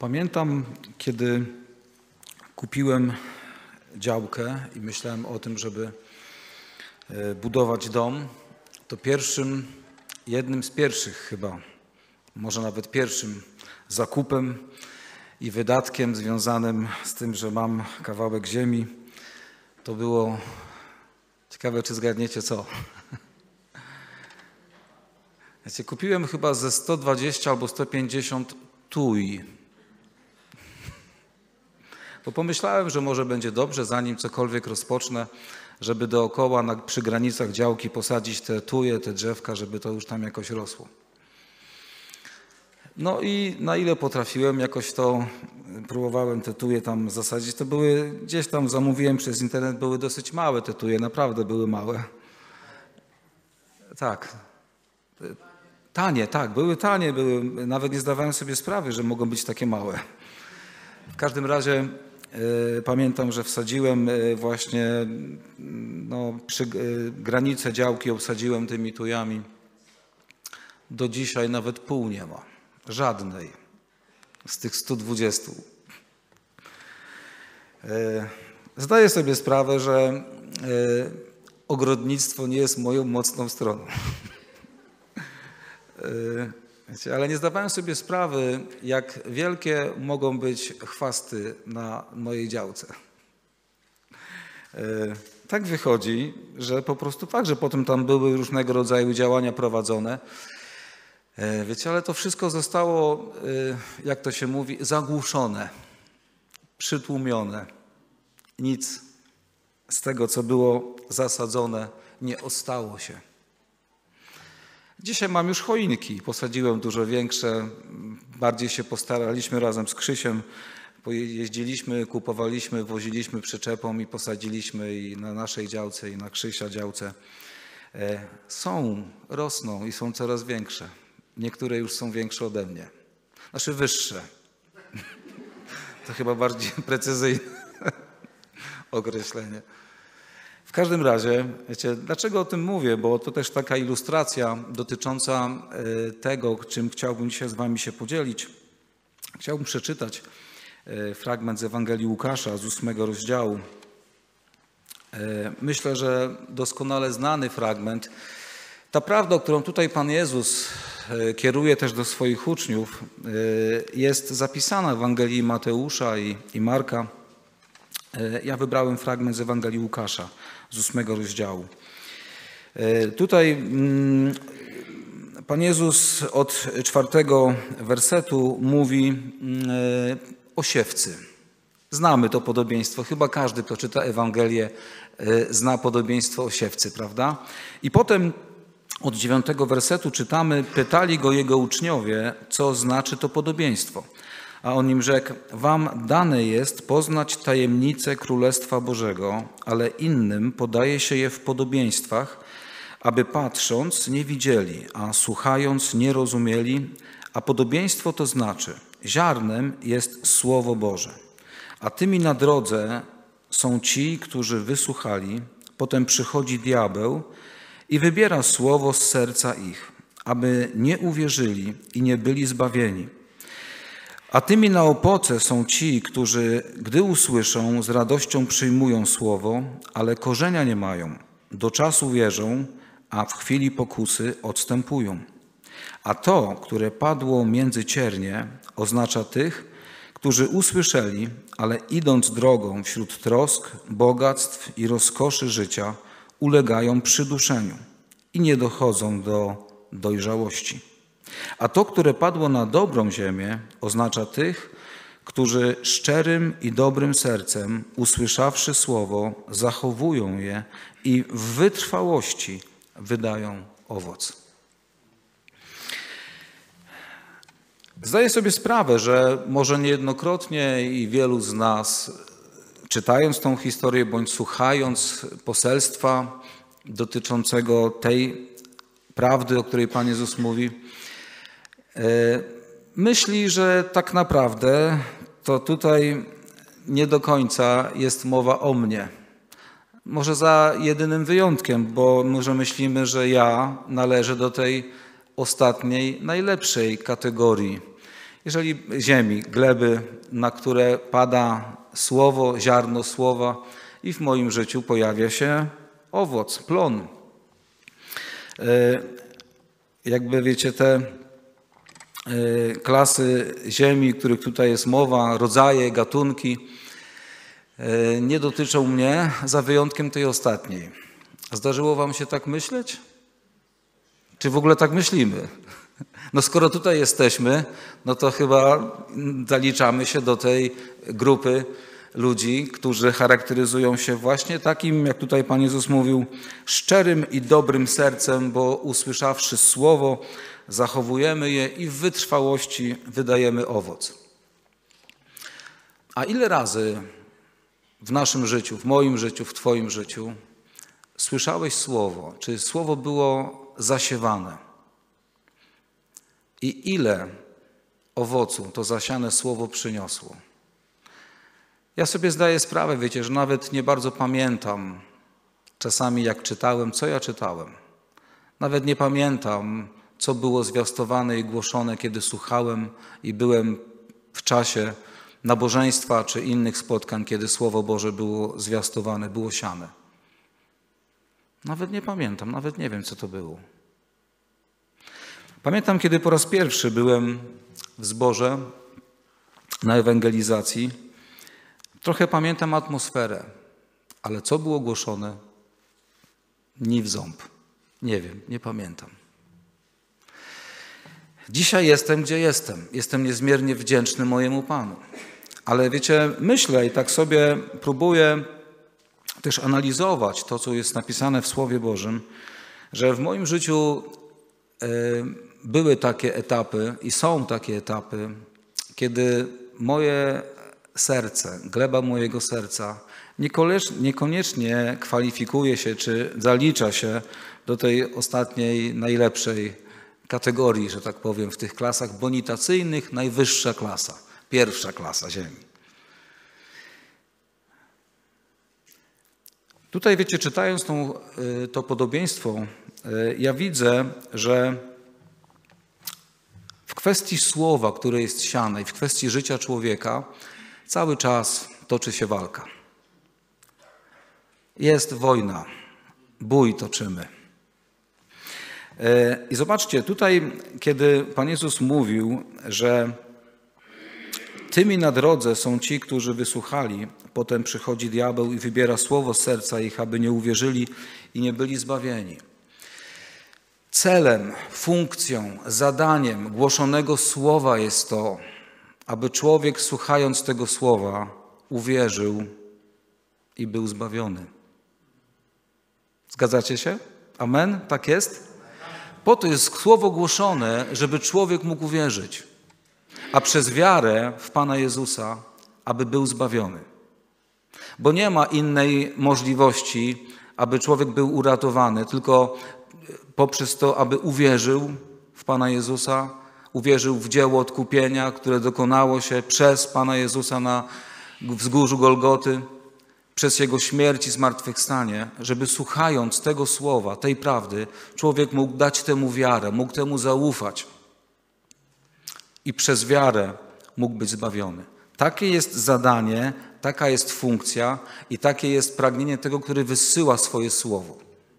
Pamiętam, kiedy kupiłem działkę i myślałem o tym, żeby budować dom, to jednym z pierwszych chyba, może nawet pierwszym zakupem i wydatkiem związanym z tym, że mam kawałek ziemi, to było, ciekawe czy zgadniecie co? Kupiłem chyba ze 120 albo 150 tuj. Bo pomyślałem, że może będzie dobrze, zanim cokolwiek rozpocznę, żeby dookoła przy granicach działki posadzić te tuje, te drzewka, żeby to już tam jakoś rosło. No i na ile potrafiłem, jakoś to próbowałem te tuje tam zasadzić. To były, gdzieś tam zamówiłem przez internet, były dosyć małe te tuje, naprawdę były małe. Tak. Tanie, tak, były tanie, nawet nie zdawałem sobie sprawy, że mogą być takie małe. W każdym razie pamiętam, że wsadziłem właśnie przy granicę działki, obsadziłem tymi tujami. Do dzisiaj nawet pół nie ma, żadnej z tych 120. Zdaję sobie sprawę, że ogrodnictwo nie jest moją mocną stroną. Ale nie zdawałem sobie sprawy, jak wielkie mogą być chwasty na mojej działce. Tak wychodzi, że po prostu fakt, że potem tam były różnego rodzaju działania prowadzone. Ale to wszystko zostało, jak to się mówi, zagłuszone, przytłumione. Nic z tego, co było zasadzone, nie ostało się. Dzisiaj mam już choinki, posadziłem dużo większe, bardziej się postaraliśmy razem z Krzysiem, jeździliśmy, kupowaliśmy, woziliśmy przyczepą i posadziliśmy i na naszej działce i na Krzysia działce. Rosną i są coraz większe. Niektóre już są większe ode mnie, znaczy wyższe. To chyba bardziej precyzyjne określenie. W każdym razie, dlaczego o tym mówię? Bo to też taka ilustracja dotycząca tego, czym chciałbym dzisiaj z wami się podzielić. Chciałbym przeczytać fragment z Ewangelii Łukasza z 8 rozdziału. Myślę, że doskonale znany fragment. Ta prawda, którą tutaj Pan Jezus kieruje też do swoich uczniów, jest zapisana w Ewangelii Mateusza i Marka. Ja wybrałem fragment z Ewangelii Łukasza z 8 rozdziału. Tutaj Pan Jezus od 4 wersetu mówi o siewcy. Znamy to podobieństwo. Chyba każdy, kto czyta Ewangelię, zna podobieństwo o siewcy, prawda? I potem od 9 wersetu czytamy: pytali go jego uczniowie, co znaczy to podobieństwo. A on im rzekł: wam dane jest poznać tajemnice Królestwa Bożego, ale innym podaje się je w podobieństwach, aby patrząc nie widzieli, a słuchając nie rozumieli. A podobieństwo to znaczy: ziarnem jest Słowo Boże, a tymi na drodze są ci, którzy wysłuchali. Potem przychodzi diabeł i wybiera słowo z serca ich, aby nie uwierzyli i nie byli zbawieni. A tymi na opoce są ci, którzy, gdy usłyszą, z radością przyjmują słowo, ale korzenia nie mają. Do czasu wierzą, a w chwili pokusy odstępują. A to, które padło między ciernie, oznacza tych, którzy usłyszeli, ale idąc drogą wśród trosk, bogactw i rozkoszy życia, ulegają przyduszeniu i nie dochodzą do dojrzałości. A to, które padło na dobrą ziemię, oznacza tych, którzy szczerym i dobrym sercem, usłyszawszy słowo, zachowują je i w wytrwałości wydają owoc. Zdaję sobie sprawę, że może niejednokrotnie i wielu z nas, czytając tą historię bądź słuchając poselstwa dotyczącego tej prawdy, o której Pan Jezus mówi, myśli, że tak naprawdę to tutaj nie do końca jest mowa o mnie. Może za jedynym wyjątkiem, bo może myślimy, że ja należę do tej ostatniej, najlepszej kategorii. Jeżeli ziemi, gleby, na które pada słowo, ziarno słowa i w moim życiu pojawia się owoc, plon. Jakby wiecie, te klasy ziemi, których tutaj jest mowa, rodzaje, gatunki, nie dotyczą mnie, za wyjątkiem tej ostatniej. Zdarzyło wam się tak myśleć? Czy w ogóle tak myślimy? No skoro tutaj jesteśmy, no to chyba zaliczamy się do tej grupy ludzi, którzy charakteryzują się właśnie takim, jak tutaj Pan Jezus mówił, szczerym i dobrym sercem, bo usłyszawszy słowo, zachowujemy je i w wytrwałości wydajemy owoc. A ile razy w naszym życiu, w moim życiu, w Twoim życiu słyszałeś słowo? Czy słowo było zasiewane? I ile owocu to zasiane słowo przyniosło? Ja sobie zdaję sprawę, wiecie, że nawet nie bardzo pamiętam czasami jak czytałem, co ja czytałem. Nawet nie pamiętam, co było zwiastowane i głoszone, kiedy słuchałem i byłem w czasie nabożeństwa czy innych spotkań, kiedy Słowo Boże było zwiastowane, było siane. Nawet nie pamiętam, nawet nie wiem, co to było. Pamiętam, kiedy po raz pierwszy byłem w zborze na ewangelizacji. Trochę pamiętam atmosferę, ale co było głoszone? Ni w ząb. Nie wiem, nie pamiętam. Dzisiaj jestem, gdzie jestem. Jestem niezmiernie wdzięczny mojemu Panu. Ale wiecie, myślę i tak sobie próbuję też analizować to, co jest napisane w Słowie Bożym, że w moim życiu były takie etapy i są takie etapy, kiedy moje serce, gleba mojego serca niekoniecznie kwalifikuje się czy zalicza się do tej ostatniej, najlepszej kategorii, że tak powiem, w tych klasach bonitacyjnych, najwyższa klasa, pierwsza klasa ziemi. Tutaj, wiecie, czytając to podobieństwo, ja widzę, że w kwestii słowa, które jest siane i w kwestii życia człowieka cały czas toczy się walka. Jest wojna, bój toczymy. I zobaczcie, tutaj, kiedy Pan Jezus mówił, że tymi na drodze są ci, którzy wysłuchali, potem przychodzi diabeł i wybiera słowo z serca ich, aby nie uwierzyli i nie byli zbawieni. Celem, funkcją, zadaniem głoszonego słowa jest to, aby człowiek, słuchając tego słowa, uwierzył i był zbawiony. Zgadzacie się? Amen? Tak jest? Po to jest słowo głoszone, żeby człowiek mógł uwierzyć, a przez wiarę w Pana Jezusa, aby był zbawiony. Bo nie ma innej możliwości, aby człowiek był uratowany, tylko poprzez to, aby uwierzył w Pana Jezusa, uwierzył w dzieło odkupienia, które dokonało się przez Pana Jezusa na wzgórzu Golgoty, przez Jego śmierć i zmartwychwstanie, żeby słuchając tego słowa, tej prawdy, człowiek mógł dać temu wiarę, mógł temu zaufać i przez wiarę mógł być zbawiony. Takie jest zadanie, taka jest funkcja i takie jest pragnienie tego, który wysyła swoje słowo.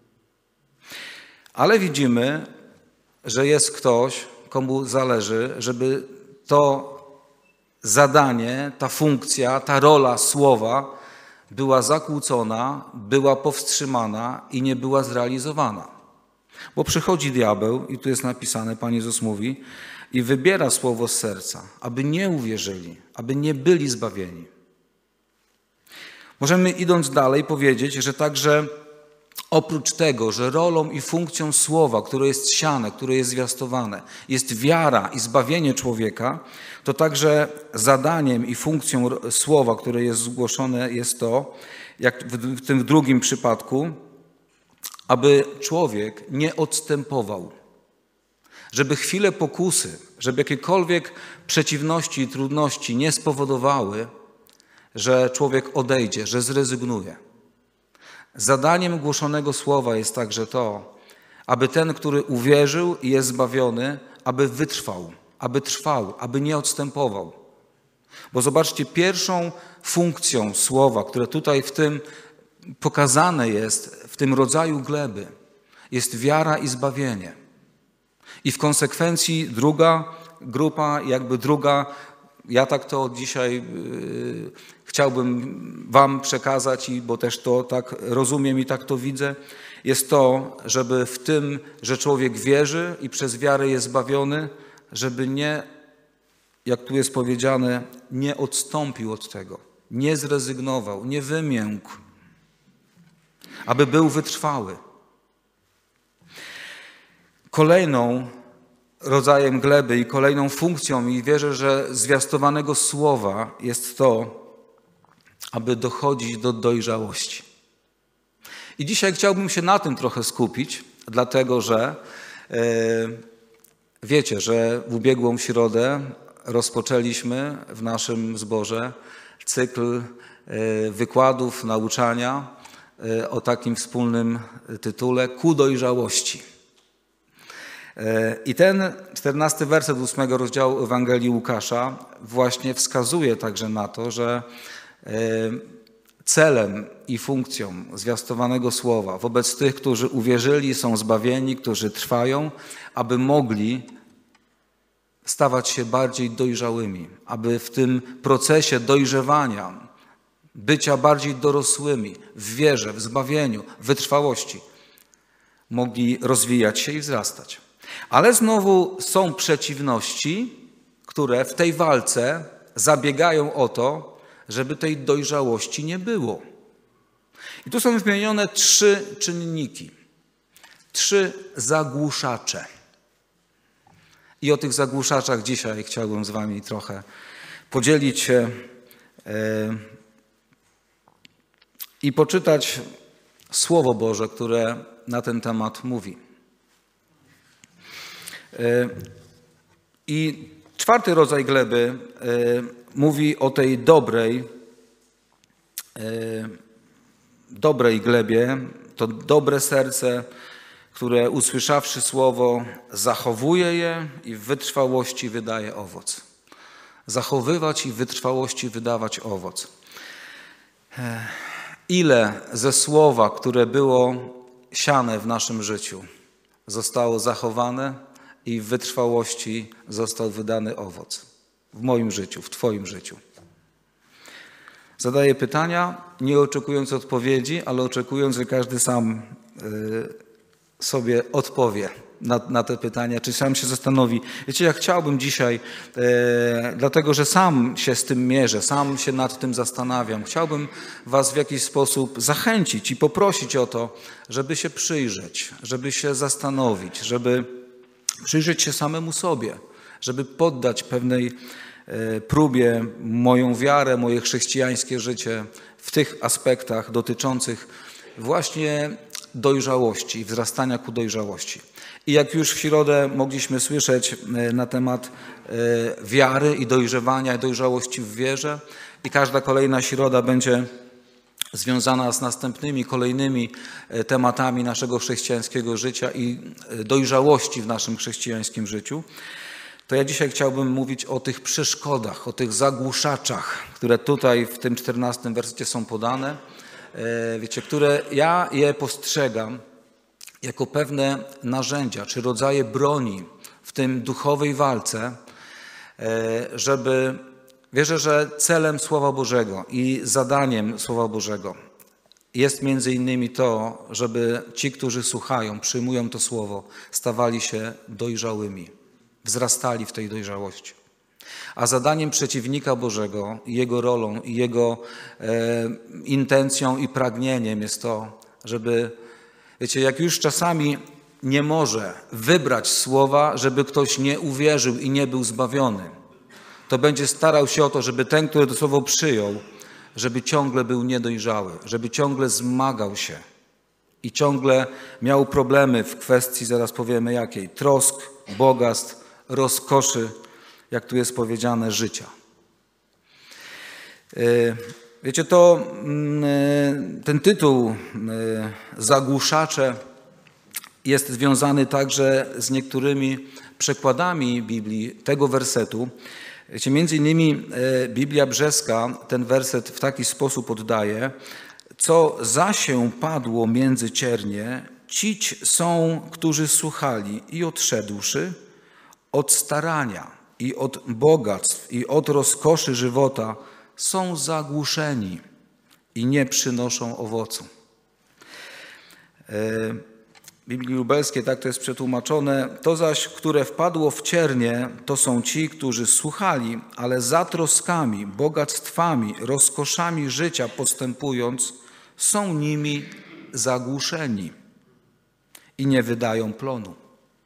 Ale widzimy, że jest ktoś, komu zależy, żeby to zadanie, ta funkcja, ta rola słowa była zakłócona, była powstrzymana i nie była zrealizowana. Bo przychodzi diabeł, i tu jest napisane, Pan Jezus mówi, i wybiera słowo z serca, aby nie uwierzyli, aby nie byli zbawieni. Możemy, idąc dalej, powiedzieć, że także oprócz tego, że rolą i funkcją słowa, które jest siane, które jest zwiastowane, jest wiara i zbawienie człowieka, to także zadaniem i funkcją słowa, które jest zgłoszone, jest to, jak w tym drugim przypadku, aby człowiek nie odstępował, żeby chwile pokusy, żeby jakiekolwiek przeciwności i trudności nie spowodowały, że człowiek odejdzie, że zrezygnuje. Zadaniem głoszonego słowa jest także to, aby ten, który uwierzył i jest zbawiony, aby wytrwał, aby trwał, aby nie odstępował. Bo zobaczcie, pierwszą funkcją słowa, które tutaj w tym pokazane jest, w tym rodzaju gleby, jest wiara i zbawienie. I w konsekwencji druga grupa, ja tak to dzisiaj chciałbym wam przekazać, bo też to tak rozumiem i tak to widzę, jest to, żeby w tym, że człowiek wierzy i przez wiarę jest zbawiony, żeby nie, jak tu jest powiedziane, nie odstąpił od tego, nie zrezygnował, nie wymiękł, aby był wytrwały. Kolejną rodzajem gleby i kolejną funkcją, i wierzę, że zwiastowanego słowa jest to, aby dochodzić do dojrzałości. I dzisiaj chciałbym się na tym trochę skupić, dlatego że wiecie, że w ubiegłą środę rozpoczęliśmy w naszym zborze cykl wykładów, nauczania o takim wspólnym tytule Ku dojrzałości. I ten 14 werset 8 rozdziału Ewangelii Łukasza właśnie wskazuje także na to, że celem i funkcją zwiastowanego słowa wobec tych, którzy uwierzyli, są zbawieni, którzy trwają, aby mogli stawać się bardziej dojrzałymi, aby w tym procesie dojrzewania, bycia bardziej dorosłymi w wierze, w zbawieniu, w wytrwałości, mogli rozwijać się i wzrastać. Ale znowu są przeciwności, które w tej walce zabiegają o to, żeby tej dojrzałości nie było. I tu są wymienione 3 czynniki, 3 zagłuszacze. I o tych zagłuszaczach dzisiaj chciałbym z wami trochę podzielić się i poczytać Słowo Boże, które na ten temat mówi. I 4. rodzaj gleby mówi o tej dobrej glebie, to dobre serce, które usłyszawszy słowo, zachowuje je i w wytrwałości wydaje owoc. Zachowywać i w wytrwałości wydawać owoc. Ile ze słowa, które było siane w naszym życiu, zostało zachowane i w wytrwałości został wydany owoc. W moim życiu, w twoim życiu. Zadaję pytania, nie oczekując odpowiedzi, ale oczekując, że każdy sam sobie odpowie na te pytania, czy sam się zastanowi. Wiecie, ja chciałbym dzisiaj, dlatego że sam się z tym mierzę, sam się nad tym zastanawiam, chciałbym was w jakiś sposób zachęcić i poprosić o to, żeby się przyjrzeć, żeby się zastanowić, żeby przyjrzeć się samemu sobie, żeby poddać pewnej próbie moją wiarę, moje chrześcijańskie życie w tych aspektach dotyczących właśnie dojrzałości, wzrastania ku dojrzałości. I jak już w środę mogliśmy słyszeć na temat wiary i dojrzewania, i dojrzałości w wierze, i każda kolejna środa będzie związana z następnymi, kolejnymi tematami naszego chrześcijańskiego życia i dojrzałości w naszym chrześcijańskim życiu, to ja dzisiaj chciałbym mówić o tych przeszkodach, o tych zagłuszaczach, które tutaj w tym 14 wersecie są podane, wiecie, które ja je postrzegam jako pewne narzędzia czy rodzaje broni w tym duchowej walce, żeby wierzę, że celem Słowa Bożego i zadaniem Słowa Bożego jest między innymi to, żeby ci, którzy słuchają, przyjmują to Słowo, stawali się dojrzałymi, wzrastali w tej dojrzałości. A zadaniem przeciwnika Bożego, jego rolą i jego intencją i pragnieniem jest to, żeby, wiecie, jak już czasami nie może wybrać słowa, żeby ktoś nie uwierzył i nie był zbawiony, to będzie starał się o to, żeby ten, który to słowo przyjął, żeby ciągle był niedojrzały, żeby ciągle zmagał się i ciągle miał problemy w kwestii, zaraz powiemy jakiej, trosk, bogactw, rozkoszy, jak tu jest powiedziane, życia. Wiecie, to ten tytuł Zagłuszacze jest związany także z niektórymi przekładami Biblii tego wersetu. Wiecie, między innymi Biblia Brzeska ten werset w taki sposób oddaje: co zasię padło między ciernie, cić są, którzy słuchali i odszedłszy od starania i od bogactw i od rozkoszy żywota, są zagłuszeni i nie przynoszą owocu. W Biblii Lubelskiej tak to jest przetłumaczone: to zaś, które wpadło w ciernie, to są ci, którzy słuchali, ale za troskami, bogactwami, rozkoszami życia postępując, są nimi zagłuszeni i nie wydają plonu.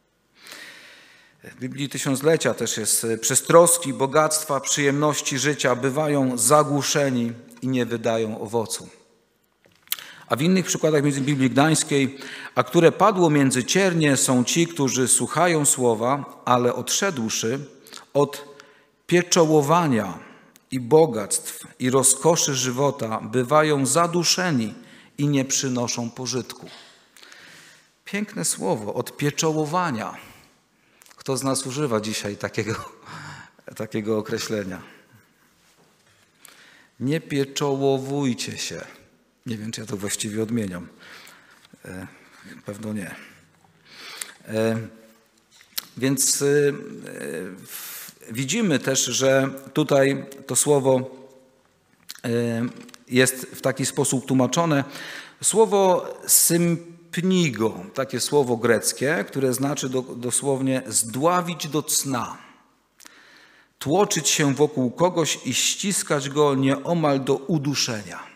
W Biblii Tysiąclecia też jest: przez troski, bogactwa, przyjemności życia bywają zagłuszeni i nie wydają owocu. A w innych przykładach, między Biblii Gdańskiej: a które padło między ciernie, są ci, którzy słuchają słowa, ale odszedłszy od pieczołowania i bogactw i rozkoszy żywota, bywają zaduszeni i nie przynoszą pożytku. Piękne słowo, od pieczołowania. Kto z nas używa dzisiaj takiego określenia? Nie pieczołowujcie się. Nie wiem, czy ja to właściwie odmieniam. Pewno nie. Więc widzimy też, że tutaj to słowo jest w taki sposób tłumaczone. Słowo sympnigo, takie słowo greckie, które znaczy dosłownie zdławić do cna, tłoczyć się wokół kogoś i ściskać go nieomal do uduszenia.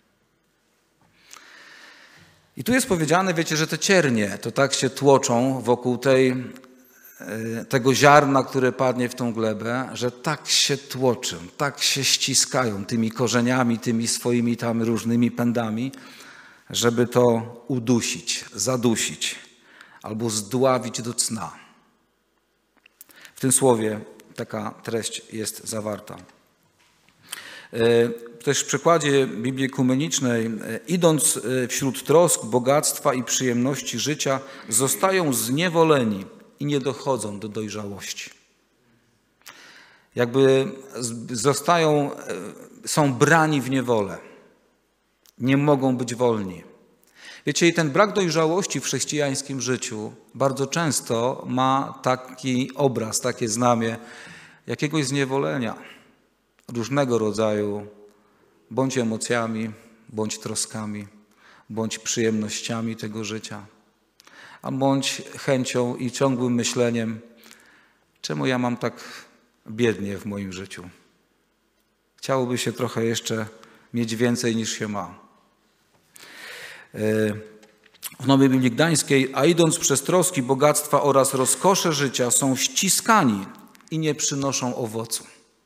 I tu jest powiedziane, wiecie, że te ciernie to tak się tłoczą wokół tego ziarna, które padnie w tą glebę, że tak się tłoczą, tak się ściskają tymi korzeniami, tymi swoimi tam różnymi pędami, żeby to udusić, zadusić albo zdławić do cna. W tym słowie taka treść jest zawarta. Też w przekładzie Biblii Ekumenicznej: idąc wśród trosk, bogactwa i przyjemności życia, zostają zniewoleni i nie dochodzą do dojrzałości. Jakby są brani w niewolę. Nie mogą być wolni. Wiecie, i ten brak dojrzałości w chrześcijańskim życiu bardzo często ma taki obraz, takie znamię jakiegoś zniewolenia różnego rodzaju, bądź emocjami, bądź troskami, bądź przyjemnościami tego życia, a bądź chęcią i ciągłym myśleniem: czemu ja mam tak biednie w moim życiu? Chciałoby się trochę jeszcze mieć więcej niż się ma. W Nowej Biblii Gdańskiej: a idąc przez troski, bogactwa oraz rozkosze życia, są ściskani i nie przynoszą owocu.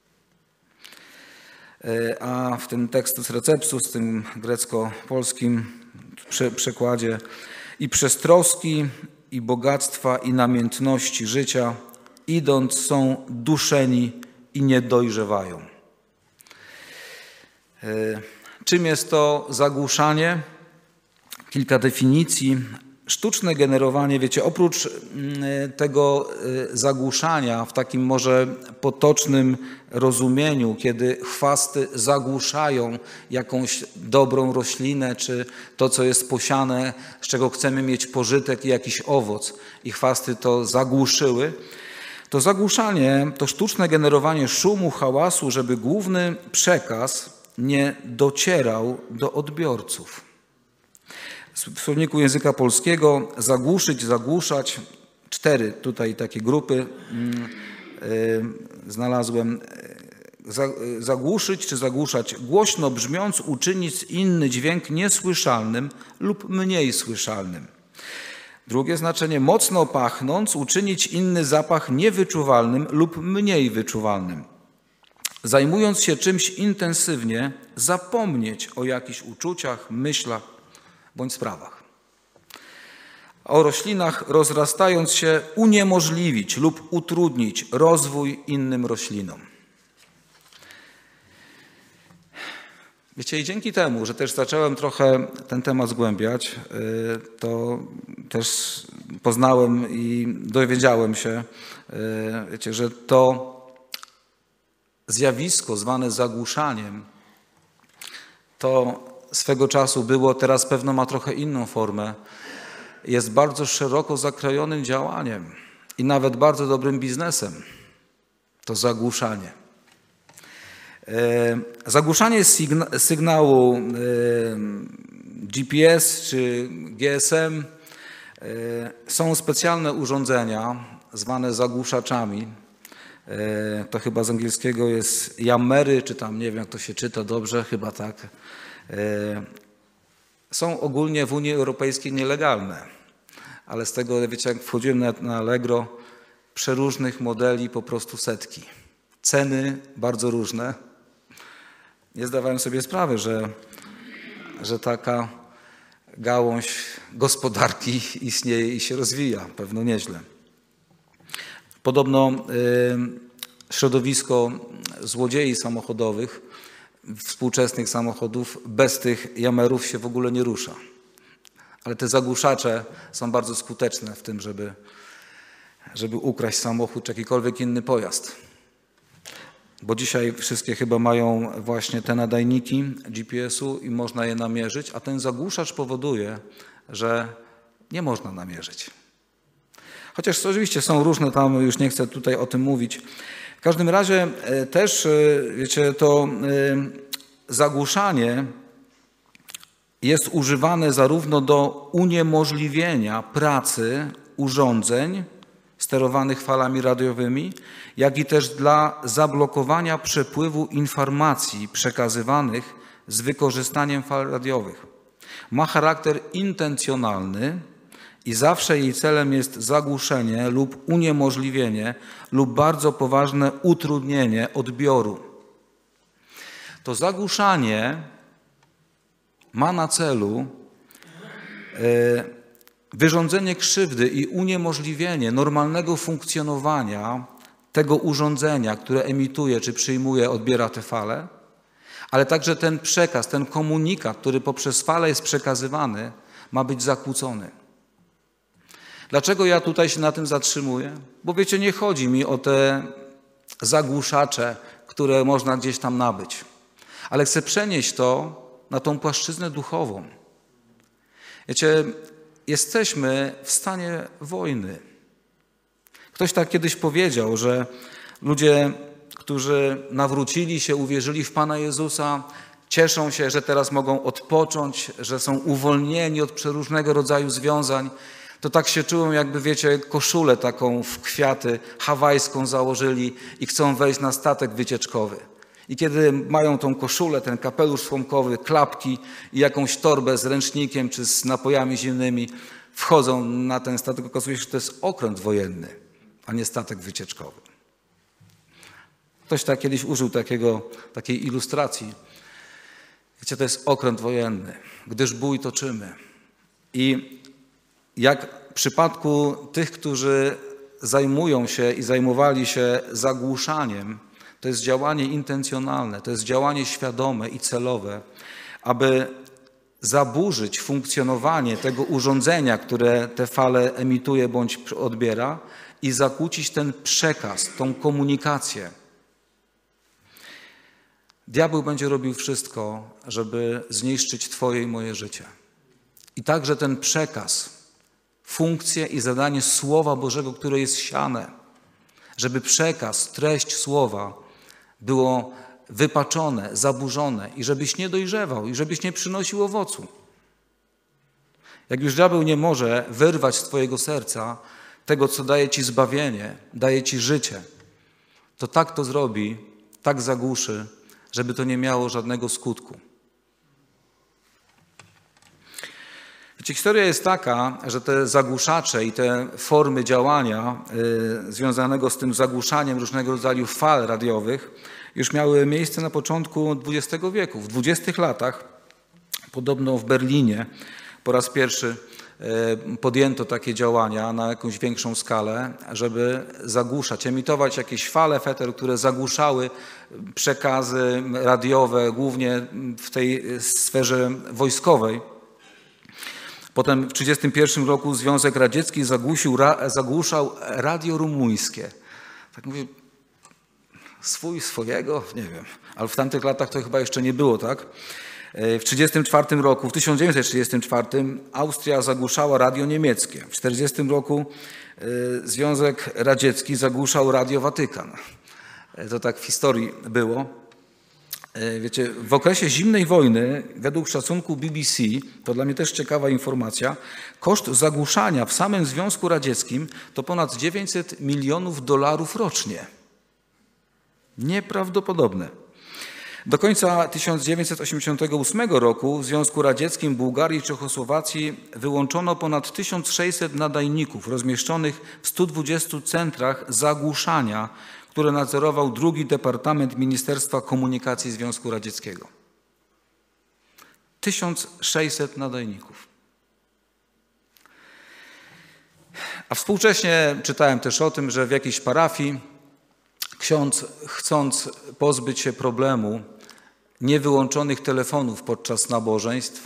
A w tym Textus Receptus, w tym grecko-polskim przekładzie: i przez troski i bogactwa i namiętności życia, idąc, są duszeni i nie dojrzewają. Czym jest to zagłuszanie? Kilka definicji. Sztuczne generowanie, wiecie, oprócz tego zagłuszania w takim może potocznym rozumieniu, kiedy chwasty zagłuszają jakąś dobrą roślinę, czy to, co jest posiane, z czego chcemy mieć pożytek i jakiś owoc, i chwasty to zagłuszyły, to zagłuszanie to sztuczne generowanie szumu, hałasu, żeby główny przekaz nie docierał do odbiorców. W słowniku języka polskiego zagłuszyć, zagłuszać, 4 tutaj takie grupy znalazłem. Zagłuszyć czy zagłuszać: głośno brzmiąc, uczynić inny dźwięk niesłyszalnym lub mniej słyszalnym. Drugie znaczenie: mocno pachnąc, uczynić inny zapach niewyczuwalnym lub mniej wyczuwalnym. Zajmując się czymś intensywnie, zapomnieć o jakichś uczuciach, myślach bądź sprawach. O roślinach: rozrastając się, uniemożliwić lub utrudnić rozwój innym roślinom. Wiecie, i dzięki temu, że też zacząłem trochę ten temat zgłębiać, to też poznałem i dowiedziałem się, wiecie, że to zjawisko zwane zagłuszaniem to swego czasu było, teraz pewno ma trochę inną formę, jest bardzo szeroko zakrojonym działaniem i nawet bardzo dobrym biznesem. To zagłuszanie. Zagłuszanie sygnału GPS czy GSM są specjalne urządzenia zwane zagłuszaczami. To chyba z angielskiego jest jammery, czy tam nie wiem jak to się czyta dobrze, chyba tak. Są ogólnie w Unii Europejskiej nielegalne, ale z tego, wiecie, jak wchodziłem na Allegro, przeróżnych modeli po prostu setki. Ceny bardzo różne. Nie zdawałem sobie sprawy, że taka gałąź gospodarki istnieje i się rozwija, pewno nieźle. Podobno środowisko złodziei samochodowych, współczesnych samochodów, bez tych jamerów się w ogóle nie rusza. Ale te zagłuszacze są bardzo skuteczne w tym, żeby ukraść samochód czy jakikolwiek inny pojazd. Bo dzisiaj wszystkie chyba mają właśnie te nadajniki GPS-u i można je namierzyć, a ten zagłuszacz powoduje, że nie można namierzyć. Chociaż oczywiście są różne tam, już nie chcę tutaj o tym mówić. W każdym razie też, wiecie, to zagłuszanie jest używane zarówno do uniemożliwienia pracy urządzeń sterowanych falami radiowymi, jak i też dla zablokowania przepływu informacji przekazywanych z wykorzystaniem fal radiowych. Ma charakter intencjonalny i zawsze jej celem jest zagłuszenie lub uniemożliwienie lub bardzo poważne utrudnienie odbioru. To zagłuszanie ma na celu wyrządzenie krzywdy i uniemożliwienie normalnego funkcjonowania tego urządzenia, które emituje czy przyjmuje, odbiera te fale, ale także ten przekaz, ten komunikat, który poprzez fale jest przekazywany, ma być zakłócony. Dlaczego ja tutaj się na tym zatrzymuję? Bo wiecie, nie chodzi mi o te zagłuszacze, które można gdzieś tam nabyć, ale chcę przenieść to na tą płaszczyznę duchową. Wiecie, jesteśmy w stanie wojny. Ktoś tak kiedyś powiedział, że ludzie, którzy nawrócili się, uwierzyli w Pana Jezusa, cieszą się, że teraz mogą odpocząć, że są uwolnieni od przeróżnego rodzaju związań. To tak się czują, jakby, wiecie, koszulę taką w kwiaty hawajską założyli i chcą wejść na statek wycieczkowy. I kiedy mają tą koszulę, ten kapelusz słomkowy, klapki i jakąś torbę z ręcznikiem czy z napojami zimnymi, wchodzą na ten statek, okazuje się, że to jest okręt wojenny, a nie statek wycieczkowy. Ktoś tak kiedyś użył takiej ilustracji. Wiecie, to jest okręt wojenny, gdyż bój toczymy. I jak w przypadku tych, którzy zajmują się i zajmowali się zagłuszaniem, to jest działanie intencjonalne, to jest działanie świadome i celowe, aby zaburzyć funkcjonowanie tego urządzenia, które te fale emituje bądź odbiera i zakłócić ten przekaz, tą komunikację. Diabeł będzie robił wszystko, żeby zniszczyć Twoje i moje życie. I także ten przekaz, funkcję i zadanie Słowa Bożego, które jest siane, żeby przekaz, treść Słowa było wypaczone, zaburzone i żebyś nie dojrzewał i żebyś nie przynosił owocu. Jak już diabeł nie może wyrwać z Twojego serca tego, co daje Ci zbawienie, daje Ci życie, to tak to zrobi, tak zagłuszy, żeby to nie miało żadnego skutku. Wiecie, historia jest taka, że te zagłuszacze i te formy działania związanego z tym zagłuszaniem różnego rodzaju fal radiowych już miały miejsce na początku XX wieku. W 20 latach, podobno w Berlinie, po raz pierwszy podjęto takie działania na jakąś większą skalę, żeby zagłuszać, emitować jakieś fale feter, które zagłuszały przekazy radiowe, głównie w tej sferze wojskowej. Potem w 1931 roku Związek Radziecki zagłuszał radio rumuńskie. Tak mówię, swojego? Nie wiem. Ale w tamtych latach to chyba jeszcze nie było, tak? W 1934 Austria zagłuszała radio niemieckie. W 1940 roku Związek Radziecki zagłuszał Radio Watykan. To tak w historii było. Wiecie, w okresie zimnej wojny, według szacunku BBC, to dla mnie też ciekawa informacja, koszt zagłuszania w samym Związku Radzieckim to ponad $900 milionów rocznie. Nieprawdopodobne. Do końca 1988 roku w Związku Radzieckim, Bułgarii i Czechosłowacji wyłączono ponad 1600 nadajników rozmieszczonych w 120 centrach zagłuszania, które nadzorował II Departament Ministerstwa Komunikacji Związku Radzieckiego. 1600 nadajników. A współcześnie czytałem też o tym, że w jakiejś parafii ksiądz, chcąc pozbyć się problemu niewyłączonych telefonów podczas nabożeństw,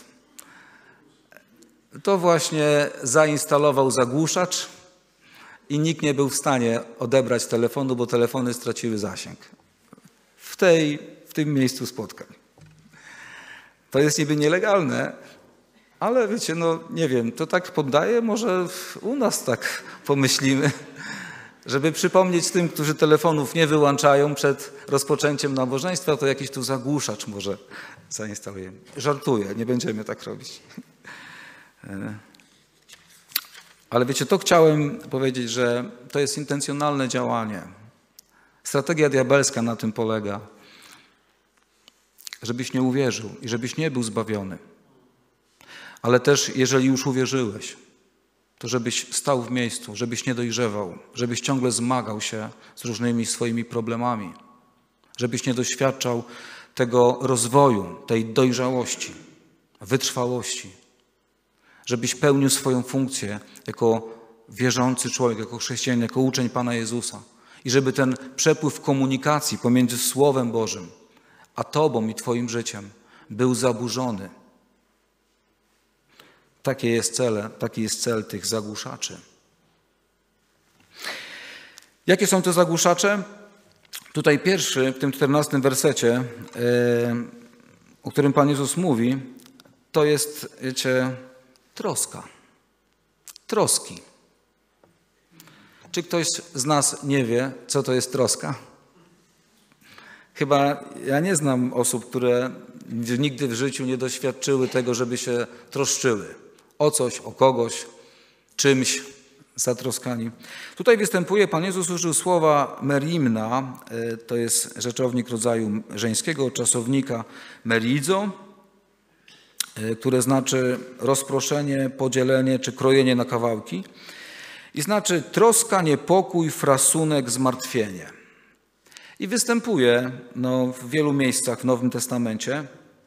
to właśnie zainstalował zagłuszacz i nikt nie był w stanie odebrać telefonu, bo telefony straciły zasięg w tym miejscu spotkań. To jest niby nielegalne, ale wiecie, no nie wiem, to tak poddaje, może u nas tak pomyślimy, żeby przypomnieć tym, którzy telefonów nie wyłączają przed rozpoczęciem nabożeństwa, to jakiś tu zagłuszacz może zainstalujemy. Żartuję, nie będziemy tak robić. Ale wiecie, to chciałem powiedzieć, że to jest intencjonalne działanie. Strategia diabelska na tym polega, żebyś nie uwierzył i żebyś nie był zbawiony. Ale też, jeżeli już uwierzyłeś, to żebyś stał w miejscu, żebyś nie dojrzewał, żebyś ciągle zmagał się z różnymi swoimi problemami, żebyś nie doświadczał tego rozwoju, tej dojrzałości, wytrwałości, żebyś pełnił swoją funkcję jako wierzący człowiek, jako chrześcijanin, jako uczeń Pana Jezusa i żeby ten przepływ komunikacji pomiędzy Słowem Bożym a Tobą i Twoim życiem był zaburzony. Taki jest cel tych zagłuszaczy. Jakie są te zagłuszacze? Tutaj pierwszy, w tym 14 wersecie, o którym Pan Jezus mówi, to jest, wiecie, troska. Troski. Czy ktoś z nas nie wie, co to jest troska? Chyba ja nie znam osób, które nigdy w życiu nie doświadczyły tego, żeby się troszczyły o coś, o kogoś, czymś zatroskani. Tutaj występuje, Pan Jezus użył słowa merimna, to jest rzeczownik rodzaju żeńskiego czasownika meridzo, które znaczy rozproszenie, podzielenie czy krojenie na kawałki i znaczy troska, niepokój, frasunek, zmartwienie. I występuje w wielu miejscach w Nowym Testamencie.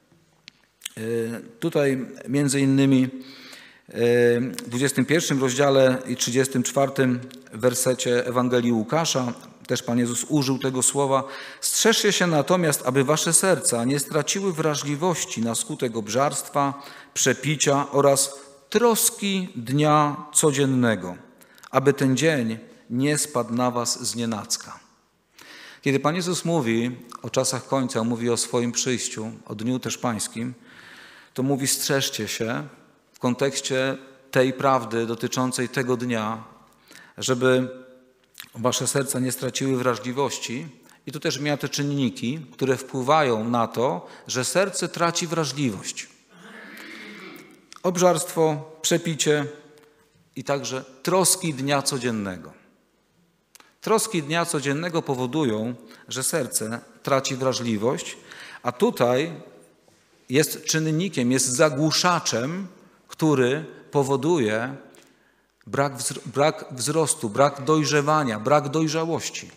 Tutaj między innymi w 21 rozdziale i 34 wersecie Ewangelii Łukasza też Pan Jezus użył tego słowa. Strzeżcie się natomiast, aby wasze serca nie straciły wrażliwości na skutek obżarstwa, przepicia oraz troski dnia codziennego, aby ten dzień nie spadł na was znienacka. Kiedy Pan Jezus mówi o czasach końca, mówi o swoim przyjściu, o dniu też pańskim, to mówi strzeżcie się w kontekście tej prawdy dotyczącej tego dnia, żeby wasze serca nie straciły wrażliwości. I tu też mija te czynniki, które wpływają na to, że serce traci wrażliwość. Obżarstwo, przepicie i także troski dnia codziennego. Troski dnia codziennego powodują, że serce traci wrażliwość, a tutaj jest czynnikiem, jest zagłuszaczem, który powoduje brak wzrostu, brak dojrzewania, brak dojrzałości.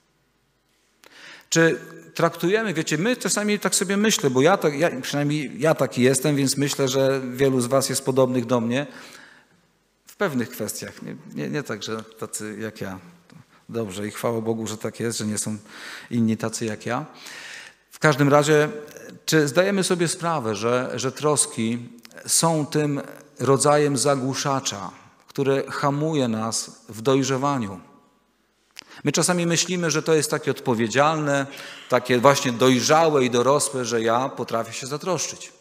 Czy traktujemy, wiecie, my czasami tak sobie myślę, bo przynajmniej ja taki jestem, więc myślę, że wielu z was jest podobnych do mnie w pewnych kwestiach. Nie tak, że tacy jak ja. Dobrze i chwała Bogu, że tak jest, że nie są inni tacy jak ja. W każdym razie, czy zdajemy sobie sprawę, że troski są tym rodzajem zagłuszacza, które hamuje nas w dojrzewaniu. My czasami myślimy, że to jest takie odpowiedzialne, takie właśnie dojrzałe i dorosłe, że ja potrafię się zatroszczyć.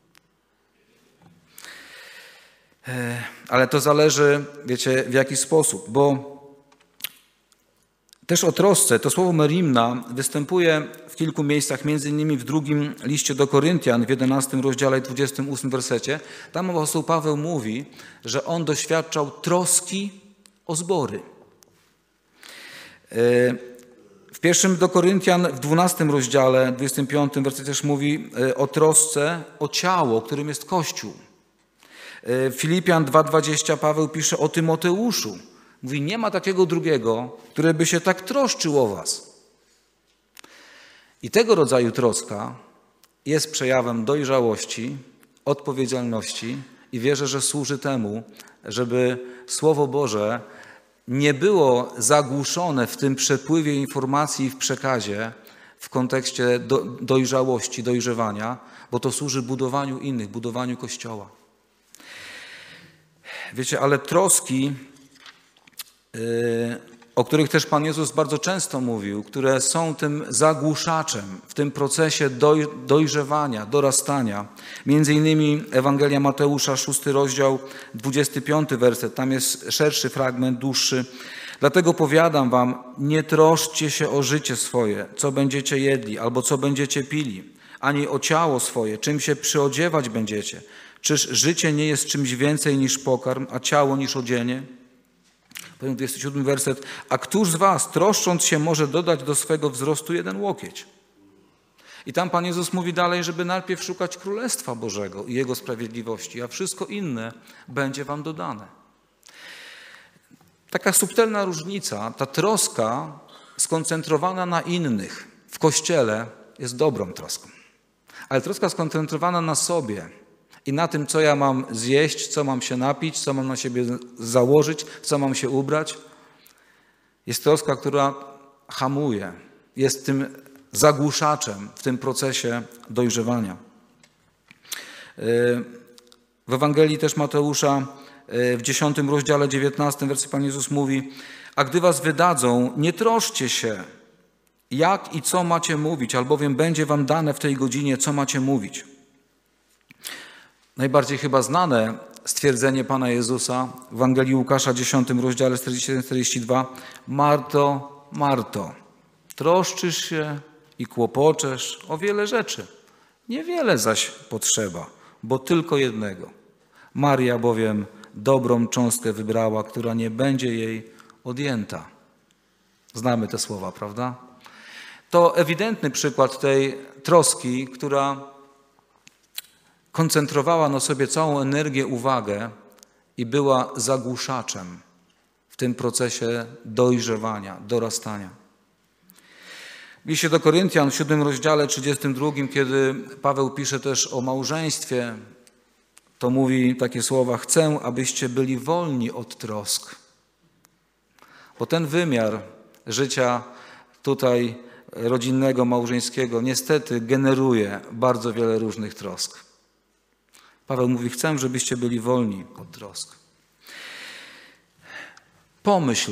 Ale to zależy, wiecie, w jaki sposób, bo też o trosce, to słowo merimna występuje w kilku miejscach, między innymi w drugim liście do Koryntian, w 11 rozdziale 28 wersecie. Tam apostoł Paweł mówi, że on doświadczał troski o zbory. W pierwszym do Koryntian, w 12 rozdziale, 25 wersecie też mówi o trosce o ciało, którym jest Kościół. Filipian 2,20 Paweł pisze o Tymoteuszu. Mówi, nie ma takiego drugiego, który by się tak troszczył o was. I tego rodzaju troska jest przejawem dojrzałości, odpowiedzialności i wierzę, że służy temu, żeby Słowo Boże nie było zagłuszone w tym przepływie informacji i w przekazie w kontekście dojrzałości, dojrzewania, bo to służy budowaniu innych, budowaniu Kościoła. Wiecie, ale troski, o których też Pan Jezus bardzo często mówił, które są tym zagłuszaczem w tym procesie dojrzewania, dorastania. Między innymi Ewangelia Mateusza, 6 rozdział, 25 werset, tam jest szerszy fragment, dłuższy. Dlatego powiadam wam, nie troszczcie się o życie swoje, co będziecie jedli albo co będziecie pili, ani o ciało swoje, czym się przyodziewać będziecie. Czyż życie nie jest czymś więcej niż pokarm, a ciało niż odzienie? Powiem 27 werset. A któż z was, troszcząc się, może dodać do swego wzrostu 1 łokieć? I tam Pan Jezus mówi dalej, żeby najpierw szukać Królestwa Bożego i Jego sprawiedliwości, a wszystko inne będzie wam dodane. Taka subtelna różnica, ta troska skoncentrowana na innych w Kościele jest dobrą troską. Ale troska skoncentrowana na sobie i na tym, co ja mam zjeść, co mam się napić, co mam na siebie założyć, co mam się ubrać, jest troska, która hamuje, jest tym zagłuszaczem w tym procesie dojrzewania. W Ewangelii też Mateusza w 10 rozdziale 19 wersie Pan Jezus mówi: a gdy was wydadzą, nie troszcie się, jak i co macie mówić, albowiem będzie wam dane w tej godzinie, co macie mówić. Najbardziej chyba znane stwierdzenie Pana Jezusa w Ewangelii Łukasza 10 rozdziale 41-42. Marto, Marto, troszczysz się i kłopoczesz o wiele rzeczy. Niewiele zaś potrzeba, bo tylko jednego. Maria bowiem dobrą cząstkę wybrała, która nie będzie jej odjęta. Znamy te słowa, prawda? To ewidentny przykład tej troski, która koncentrowała na sobie całą energię, uwagę i była zagłuszaczem w tym procesie dojrzewania, dorastania. W liście do Koryntian w 7 rozdziale 32, kiedy Paweł pisze też o małżeństwie, to mówi takie słowa: chcę, abyście byli wolni od trosk. Bo ten wymiar życia tutaj rodzinnego, małżeńskiego niestety generuje bardzo wiele różnych trosk. Paweł mówi: chcę, żebyście byli wolni od trosk. Pomyśl,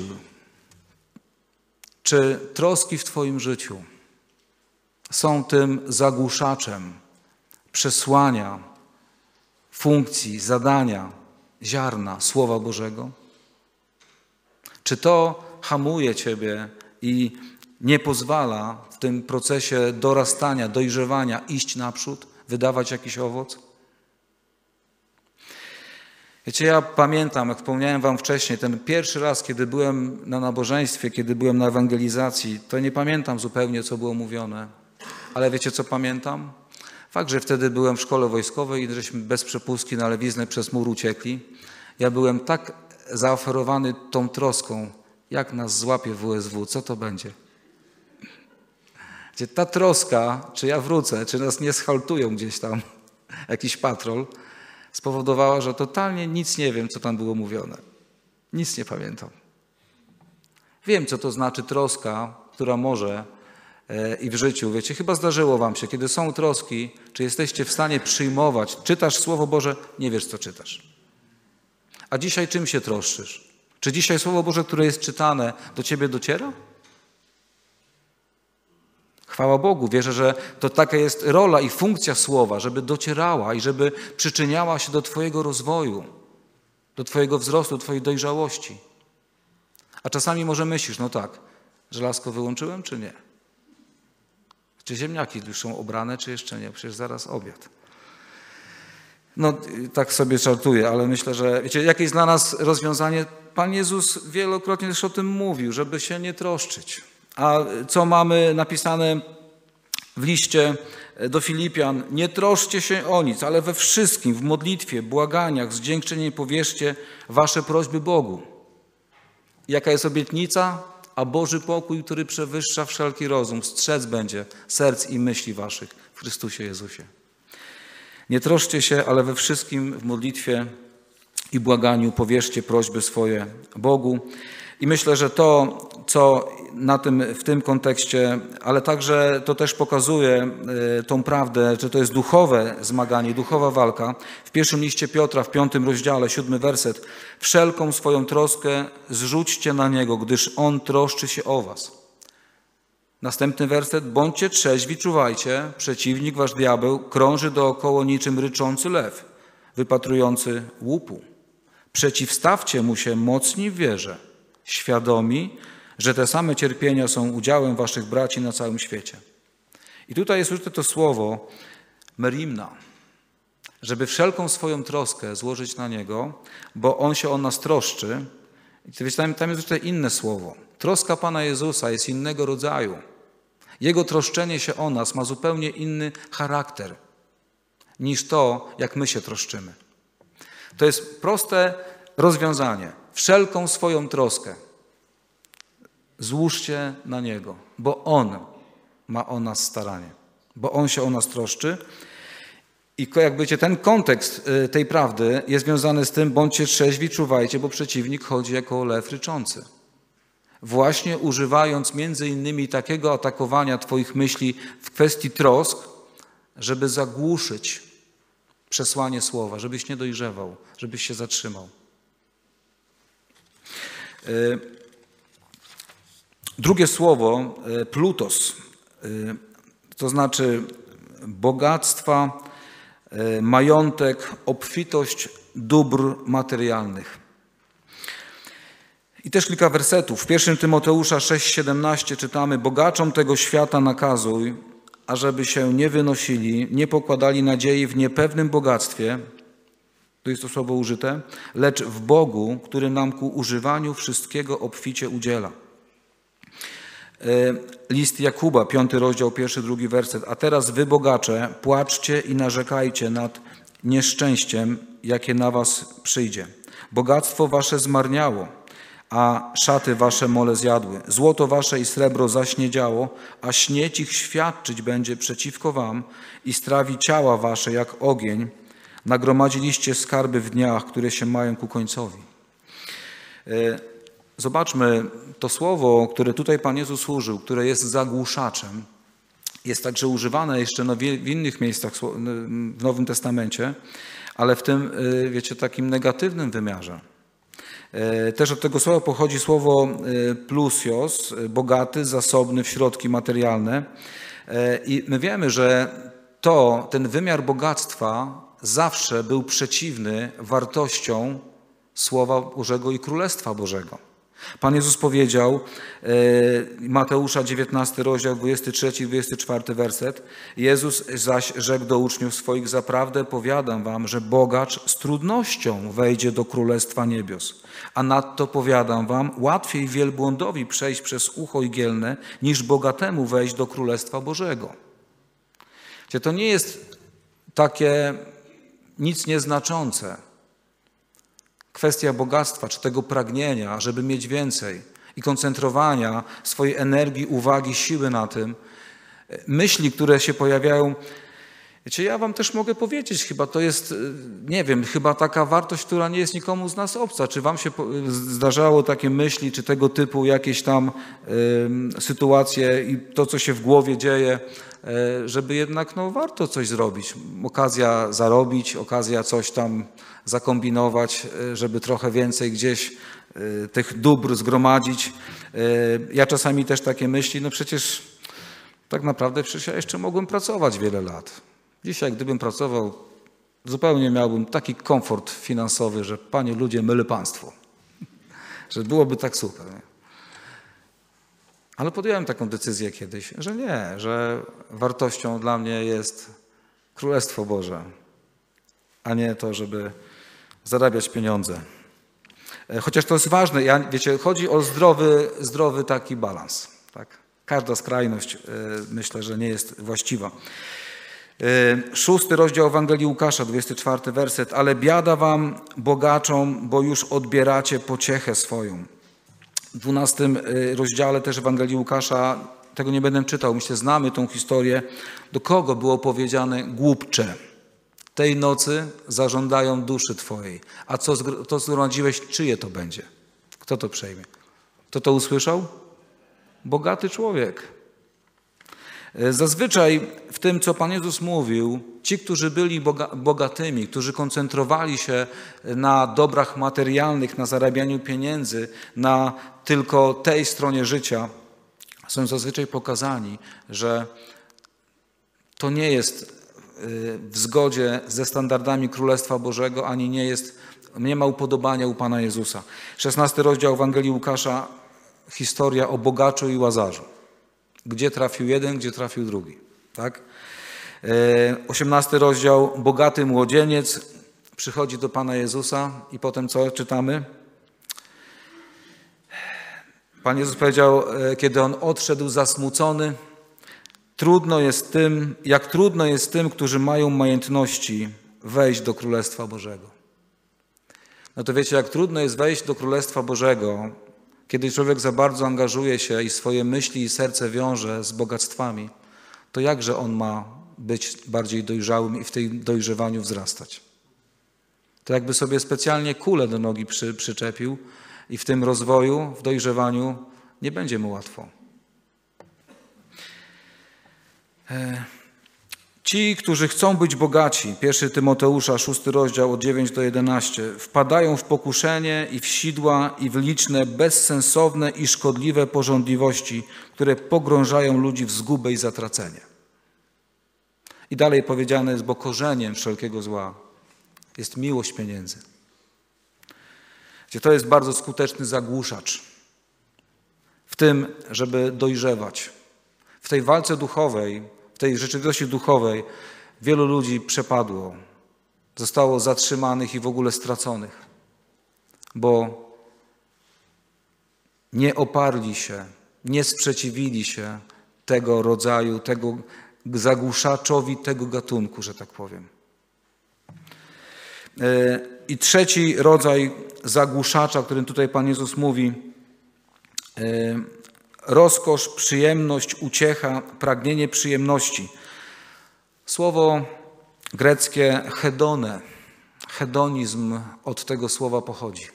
czy troski w twoim życiu są tym zagłuszaczem przesłania, funkcji, zadania, ziarna Słowa Bożego? Czy to hamuje ciebie i nie pozwala w tym procesie dorastania, dojrzewania iść naprzód, wydawać jakiś owoc? Wiecie, ja pamiętam, jak wspomniałem wam wcześniej, ten pierwszy raz, kiedy byłem na nabożeństwie, kiedy byłem na ewangelizacji, to nie pamiętam zupełnie, co było mówione. Ale wiecie, co pamiętam? Fakt, że wtedy byłem w szkole wojskowej i żeśmy bez przepustki na lewiznę przez mur uciekli. Ja byłem tak zaoferowany tą troską, jak nas złapie WSW, co to będzie? Gdzie ta troska, czy ja wrócę, czy nas nie schaltują gdzieś tam, jakiś patrol, spowodowała, że totalnie nic nie wiem, co tam było mówione. Nic nie pamiętam. Wiem, co to znaczy troska, która może i w życiu, wiecie, chyba zdarzyło wam się, kiedy są troski, czy jesteście w stanie przyjmować, czytasz Słowo Boże, nie wiesz, co czytasz. A dzisiaj czym się troszczysz? Czy dzisiaj Słowo Boże, które jest czytane, do ciebie dociera? Chwała Bogu, wierzę, że to taka jest rola i funkcja Słowa, żeby docierała i żeby przyczyniała się do twojego rozwoju, do twojego wzrostu, twojej dojrzałości. A czasami może myślisz, no tak, żelazko wyłączyłem czy nie? Czy ziemniaki już są obrane, czy jeszcze nie? Przecież zaraz obiad. No tak sobie żartuję, ale myślę, że wiecie, jakie jest dla nas rozwiązanie? Pan Jezus wielokrotnie też o tym mówił, żeby się nie troszczyć. A co mamy napisane w liście do Filipian? Nie troszcie się o nic, ale we wszystkim, w modlitwie, błaganiach, z dziękczynieniem powierzcie wasze prośby Bogu. Jaka jest obietnica? A Boży pokój, który przewyższa wszelki rozum, strzec będzie serc i myśli waszych w Chrystusie Jezusie. Nie troszcie się, ale we wszystkim w modlitwie i błaganiu powierzcie prośby swoje Bogu. I myślę, że to, co w tym kontekście, ale także to też pokazuje tą prawdę, że to jest duchowe zmaganie, duchowa walka. W pierwszym liście Piotra, w 5 rozdziale, 7 werset. Wszelką swoją troskę zrzućcie na Niego, gdyż On troszczy się o was. Następny werset. Bądźcie trzeźwi, czuwajcie, przeciwnik wasz diabeł krąży dookoła niczym ryczący lew, wypatrujący łupu. Przeciwstawcie mu się mocni w wierze, świadomi, że te same cierpienia są udziałem waszych braci na całym świecie. I tutaj jest użyte to słowo merimna, żeby wszelką swoją troskę złożyć na Niego, bo On się o nas troszczy. I tam jest tutaj inne słowo. Troska Pana Jezusa jest innego rodzaju. Jego troszczenie się o nas ma zupełnie inny charakter niż to, jak my się troszczymy. To jest proste rozwiązanie. Wszelką swoją troskę złóżcie na Niego, bo On ma o nas staranie, bo On się o nas troszczy. I jak wiecie, ten kontekst tej prawdy jest związany z tym, bądźcie trzeźwi, czuwajcie, bo przeciwnik chodzi jako lew ryczący. Właśnie używając między innymi takiego atakowania twoich myśli w kwestii trosk, żeby zagłuszyć przesłanie słowa, żebyś nie dojrzewał, żebyś się zatrzymał. Drugie słowo, plutos, to znaczy bogactwa, majątek, obfitość dóbr materialnych. I też kilka wersetów. W 1 Tymoteusza 6,17 czytamy: bogaczom tego świata nakazuj, ażeby się nie wynosili, nie pokładali nadziei w niepewnym bogactwie, to jest to słowo użyte, lecz w Bogu, który nam ku używaniu wszystkiego obficie udziela. List Jakuba, 5 rozdział, 1-2 werset. A teraz wy, bogacze, płaczcie i narzekajcie nad nieszczęściem, jakie na was przyjdzie. Bogactwo wasze zmarniało, a szaty wasze mole zjadły. Złoto wasze i srebro zaśniedziało, a śnieć ich świadczyć będzie przeciwko wam i strawi ciała wasze jak ogień. Nagromadziliście skarby w dniach, które się mają ku końcowi. Zobaczmy, to słowo, które tutaj Pan Jezus użył, które jest zagłuszaczem, jest także używane jeszcze w innych miejscach w Nowym Testamencie, ale w tym, wiecie, takim negatywnym wymiarze. Też od tego słowa pochodzi słowo plusios, bogaty, zasobny w środki materialne. I my wiemy, że ten wymiar bogactwa zawsze był przeciwny wartościom Słowa Bożego i Królestwa Bożego. Pan Jezus powiedział, Mateusza 19 rozdział, 23-24 werset, Jezus zaś rzekł do uczniów swoich: zaprawdę powiadam wam, że bogacz z trudnością wejdzie do Królestwa Niebios. A nadto powiadam wam, łatwiej wielbłądowi przejść przez ucho igielne, niż bogatemu wejść do Królestwa Bożego. To nie jest takie nic nieznaczące. Kwestia bogactwa, czy tego pragnienia, żeby mieć więcej i koncentrowania swojej energii, uwagi, siły na tym. Myśli, które się pojawiają, Wiecie, ja wam też mogę powiedzieć, chyba to jest, nie wiem, chyba taka wartość, która nie jest nikomu z nas obca. Czy wam się zdarzało takie myśli, czy tego typu jakieś tam sytuacje i to, co się w głowie dzieje, żeby jednak warto coś zrobić. Okazja zarobić, okazja coś tam zakombinować, żeby trochę więcej gdzieś tych dóbr zgromadzić. Ja czasami też takie myśli, przecież tak naprawdę ja jeszcze mogłem pracować wiele lat. Dzisiaj, gdybym pracował, zupełnie miałbym taki komfort finansowy, że panie ludzie, mylę państwu. Że byłoby tak super. Nie? Ale podjąłem taką decyzję kiedyś, że nie, że wartością dla mnie jest Królestwo Boże, a nie to, żeby zarabiać pieniądze. Chociaż to jest ważne, wiecie, chodzi o zdrowy taki balans. Tak? Każda skrajność, myślę, że nie jest właściwa. 6 rozdział Ewangelii Łukasza, 24 werset. Ale biada wam, bogaczom, bo już odbieracie pociechę swoją. W 12 rozdziale też Ewangelii Łukasza, tego nie będę czytał, myślę, znamy tą historię. Do kogo było powiedziane głupcze? Tej nocy zażądają duszy twojej. A co zgromadziłeś, czyje to będzie? Kto to przejmie? Kto to usłyszał? Bogaty człowiek. Zazwyczaj w tym, co Pan Jezus mówił, ci, którzy byli bogatymi, którzy koncentrowali się na dobrach materialnych, na zarabianiu pieniędzy, na tylko tej stronie życia, są zazwyczaj pokazani, że to nie jest w zgodzie ze standardami Królestwa Bożego, ani nie ma upodobania u Pana Jezusa. 16 rozdział Ewangelii Łukasza, historia o bogaczu i Łazarzu. Gdzie trafił jeden, gdzie trafił drugi. Tak? 18 rozdział, bogaty młodzieniec przychodzi do Pana Jezusa i potem co czytamy? Pan Jezus powiedział, kiedy on odszedł zasmucony, jak trudno jest tym, którzy mają majątności, wejść do Królestwa Bożego. No to wiecie, jak trudno jest wejść do Królestwa Bożego, kiedy człowiek za bardzo angażuje się i swoje myśli i serce wiąże z bogactwami, to jakże on ma być bardziej dojrzałym i w tej dojrzewaniu wzrastać? To jakby sobie specjalnie kulę do nogi przyczepił i w tym rozwoju, w dojrzewaniu nie będzie mu łatwo. Ci, którzy chcą być bogaci, 1 Tymoteusza, 6 rozdział od 9 do 11, wpadają w pokuszenie i w sidła i w liczne, bezsensowne i szkodliwe pożądliwości, które pogrążają ludzi w zgubę i zatracenie. I dalej powiedziane jest, bo korzeniem wszelkiego zła jest miłość pieniędzy. Gdzie to jest bardzo skuteczny zagłuszacz w tym, żeby dojrzewać. W tej walce duchowej, w tej rzeczywistości duchowej wielu ludzi przepadło, zostało zatrzymanych i w ogóle straconych, bo nie oparli się, nie sprzeciwili się tego rodzaju, tego zagłuszaczowi tego gatunku, że tak powiem. I trzeci rodzaj zagłuszacza, o którym tutaj Pan Jezus mówi, rozkosz, przyjemność, uciecha, pragnienie przyjemności. Słowo greckie hedone, hedonizm od tego słowa pochodzi.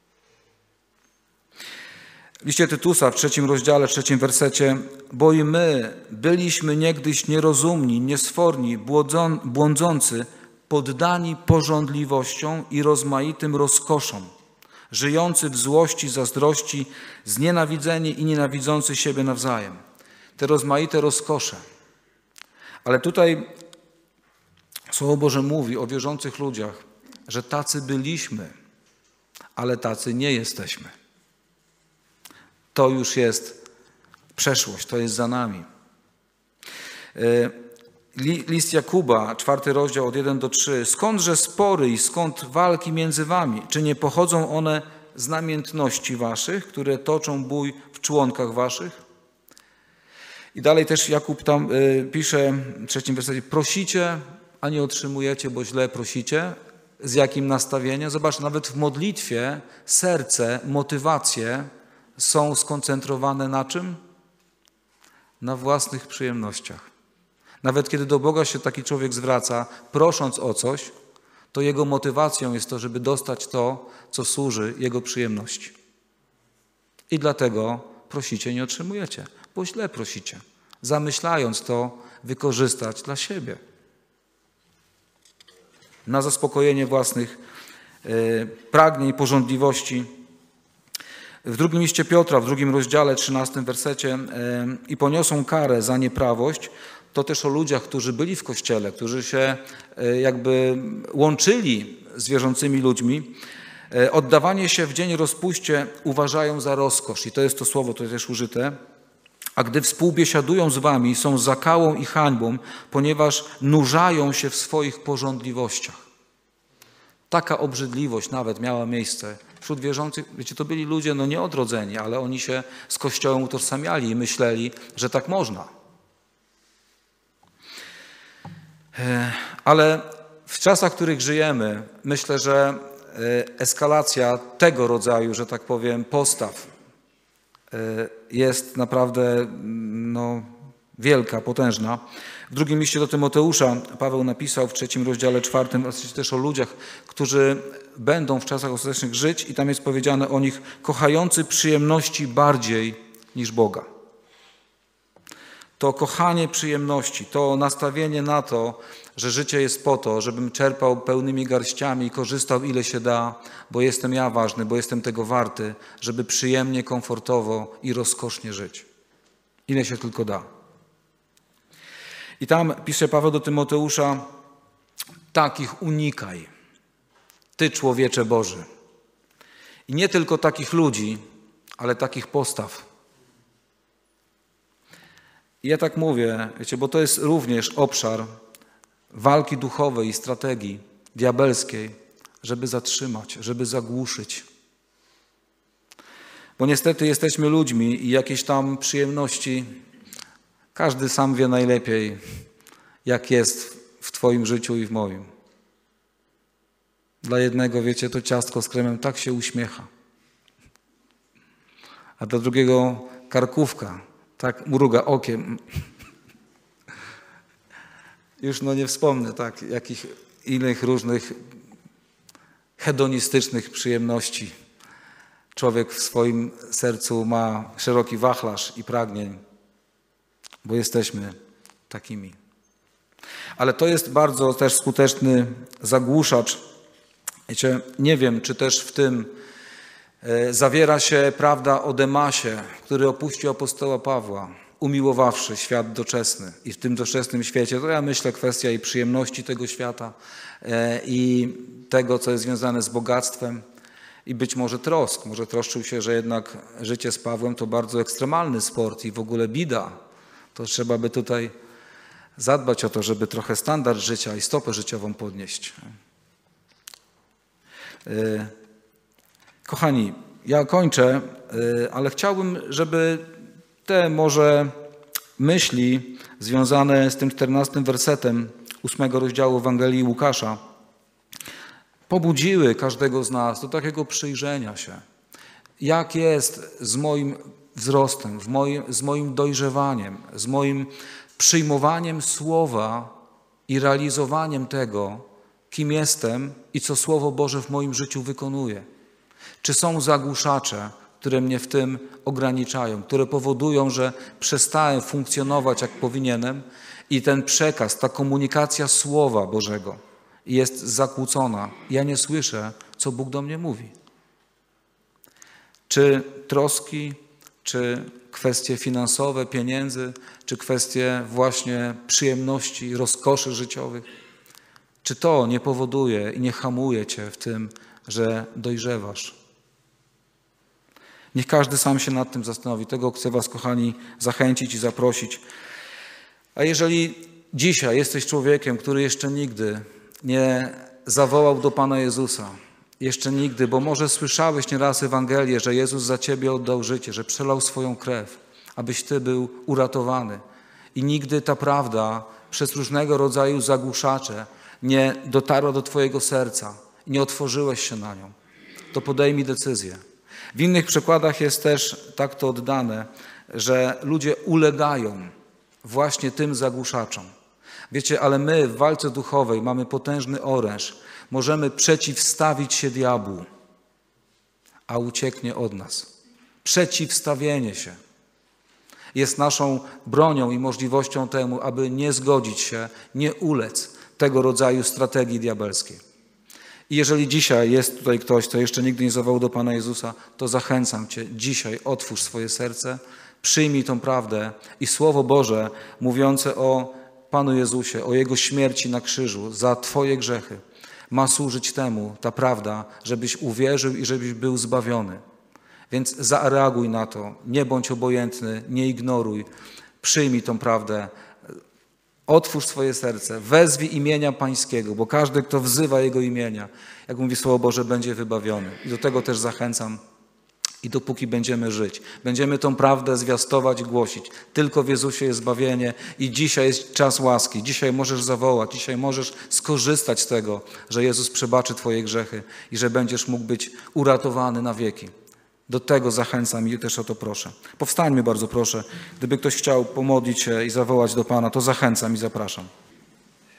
W liście Tytusa w 3 rozdziale, 3 wersecie, bo i my byliśmy niegdyś nierozumni, niesforni, błądzący, poddani pożądliwościom i rozmaitym rozkoszom, żyjący w złości, zazdrości, znienawidzeni i nienawidzący siebie nawzajem. Te rozmaite rozkosze. Ale tutaj Słowo Boże mówi o wierzących ludziach, że tacy byliśmy, ale tacy nie jesteśmy. To już jest przeszłość, to jest za nami. List Jakuba, 4 rozdział od 1 do 3. Skądże spory i skąd walki między wami? Czy nie pochodzą one z namiętności waszych, które toczą bój w członkach waszych? I dalej też Jakub tam pisze w 3 wersecie, prosicie, a nie otrzymujecie, bo źle prosicie. Z jakim nastawieniem? Zobacz, nawet w modlitwie serce, motywacje są skoncentrowane na czym? Na własnych przyjemnościach. Nawet kiedy do Boga się taki człowiek zwraca, prosząc o coś, to jego motywacją jest to, żeby dostać to, co służy jego przyjemności. I dlatego prosicie, nie otrzymujecie, bo źle prosicie, zamyślając to wykorzystać dla siebie. Na zaspokojenie własnych pragnień, pożądliwości. W drugim liście Piotra, w 2 rozdziale, 13 wersecie i poniosą karę za nieprawość, to też o ludziach, którzy byli w Kościele, którzy się jakby łączyli z wierzącymi ludźmi. Oddawanie się w dzień rozpuście uważają za rozkosz i to jest to słowo, to jest też użyte. A gdy współbiesiadują z wami, są zakałą i hańbą, ponieważ nurzają się w swoich pożądliwościach. Taka obrzydliwość nawet miała miejsce wśród wierzących. Wiecie, to byli ludzie nieodrodzeni, ale oni się z Kościołem utożsamiali i myśleli, że tak można. Ale w czasach, w których żyjemy, myślę, że eskalacja tego rodzaju, że tak powiem, postaw jest naprawdę wielka, potężna. W drugim liście do Tymoteusza Paweł napisał w 3 rozdziale 4 też o ludziach, którzy będą w czasach ostatecznych żyć i tam jest powiedziane o nich kochający przyjemności bardziej niż Boga. To kochanie przyjemności, to nastawienie na to, że życie jest po to, żebym czerpał pełnymi garściami i korzystał ile się da, bo jestem ja ważny, bo jestem tego warty, żeby przyjemnie, komfortowo i rozkosznie żyć. Ile się tylko da. I tam pisze Paweł do Tymoteusza, takich unikaj, ty człowiecze Boży. I nie tylko takich ludzi, ale takich postaw. I ja tak mówię, wiecie, bo to jest również obszar walki duchowej i strategii diabelskiej, żeby zatrzymać, żeby zagłuszyć. Bo niestety jesteśmy ludźmi i jakieś tam przyjemności, każdy sam wie najlepiej, jak jest w twoim życiu i w moim. Dla jednego, wiecie, to ciastko z kremem tak się uśmiecha, a dla drugiego karkówka tak mruga okiem. Już nie wspomnę ileś różnych hedonistycznych przyjemności człowiek w swoim sercu ma szeroki wachlarz i pragnień, bo jesteśmy takimi. Ale to jest bardzo też skuteczny zagłuszacz. Wiecie, nie wiem, czy też w tym zawiera się prawda o Demasie, który opuścił apostoła Pawła, umiłowawszy świat doczesny. I w tym doczesnym świecie, to ja myślę, kwestia i przyjemności tego świata i tego, co jest związane z bogactwem i być może trosk. Może troszczył się, że jednak życie z Pawłem to bardzo ekstremalny sport i w ogóle bida. To trzeba by tutaj zadbać o to, żeby trochę standard życia i stopę życiową podnieść. Kochani, ja kończę, ale chciałbym, żeby te może myśli związane z tym 14 wersetem 8 rozdziału Ewangelii Łukasza pobudziły każdego z nas do takiego przyjrzenia się. Jak jest z moim wzrostem, z moim dojrzewaniem, z moim przyjmowaniem słowa i realizowaniem tego, kim jestem i co Słowo Boże w moim życiu wykonuje. Czy są zagłuszacze, które mnie w tym ograniczają, które powodują, że przestałem funkcjonować jak powinienem i ten przekaz, ta komunikacja Słowa Bożego jest zakłócona. Ja nie słyszę, co Bóg do mnie mówi. Czy troski, czy kwestie finansowe, pieniędzy, czy kwestie właśnie przyjemności, rozkoszy życiowych. Czy to nie powoduje i nie hamuje cię w tym, że dojrzewasz? Niech każdy sam się nad tym zastanowi. Tego chcę was, kochani, zachęcić i zaprosić. A jeżeli dzisiaj jesteś człowiekiem, który jeszcze nigdy nie zawołał do Pana Jezusa, jeszcze nigdy, bo może słyszałeś nieraz Ewangelię, że Jezus za ciebie oddał życie, że przelał swoją krew, abyś ty był uratowany. I nigdy ta prawda przez różnego rodzaju zagłuszacze nie dotarła do twojego serca, nie otworzyłeś się na nią, to podejmij decyzję. W innych przykładach jest też tak to oddane, że ludzie ulegają właśnie tym zagłuszaczom. Wiecie, ale my w walce duchowej mamy potężny oręż. Możemy przeciwstawić się diabłu, a ucieknie od nas. Przeciwstawienie się jest naszą bronią i możliwością temu, aby nie zgodzić się, nie ulec tego rodzaju strategii diabelskiej. I jeżeli dzisiaj jest tutaj ktoś, kto jeszcze nigdy nie zawołał do Pana Jezusa, to zachęcam Cię, dzisiaj otwórz swoje serce, przyjmij tą prawdę i Słowo Boże mówiące o Panu Jezusie, o Jego śmierci na krzyżu za Twoje grzechy. Ma służyć temu ta prawda, żebyś uwierzył i żebyś był zbawiony. Więc zareaguj na to, nie bądź obojętny, nie ignoruj, przyjmij tą prawdę, otwórz swoje serce, wezwij imienia Pańskiego, bo każdy, kto wzywa Jego imienia, jak mówi Słowo Boże, będzie wybawiony. I do tego też zachęcam. I dopóki będziemy żyć, będziemy tą prawdę zwiastować, głosić. Tylko w Jezusie jest zbawienie i dzisiaj jest czas łaski. Dzisiaj możesz zawołać, dzisiaj możesz skorzystać z tego, że Jezus przebaczy Twoje grzechy i że będziesz mógł być uratowany na wieki. Do tego zachęcam i też o to proszę. Powstańmy bardzo proszę. Gdyby ktoś chciał pomodlić się i zawołać do Pana, to zachęcam i zapraszam.